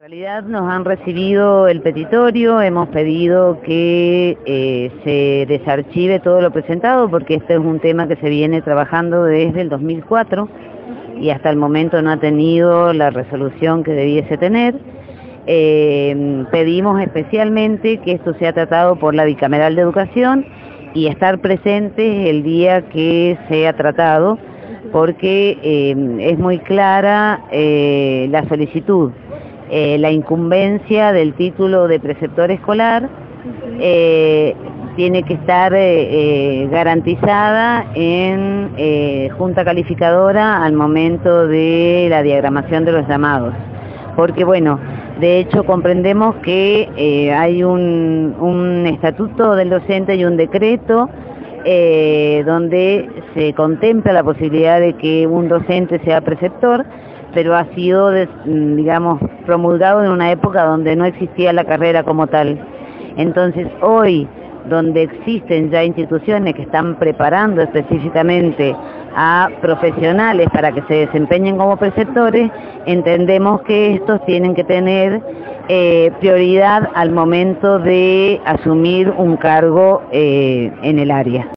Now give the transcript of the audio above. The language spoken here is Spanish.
En realidad nos han recibido el petitorio, hemos pedido que se desarchive todo lo presentado porque este es un tema que se viene trabajando desde el 2004 y hasta el momento no ha tenido la resolución que debiese tener. Pedimos especialmente que esto sea tratado por la Bicameral de Educación y estar presentes el día que sea tratado porque es muy clara la solicitud. La incumbencia del título de preceptor escolar tiene que estar garantizada en junta calificadora al momento de la diagramación de los llamados, porque bueno, de hecho comprendemos que hay un estatuto del docente y un decreto donde se contempla la posibilidad de que un docente sea preceptor, pero ha sido, digamos, promulgado en una época donde no existía la carrera como tal. Entonces, hoy, donde existen ya instituciones que están preparando específicamente a profesionales para que se desempeñen como preceptores, entendemos que estos tienen que tener prioridad al momento de asumir un cargo en el área.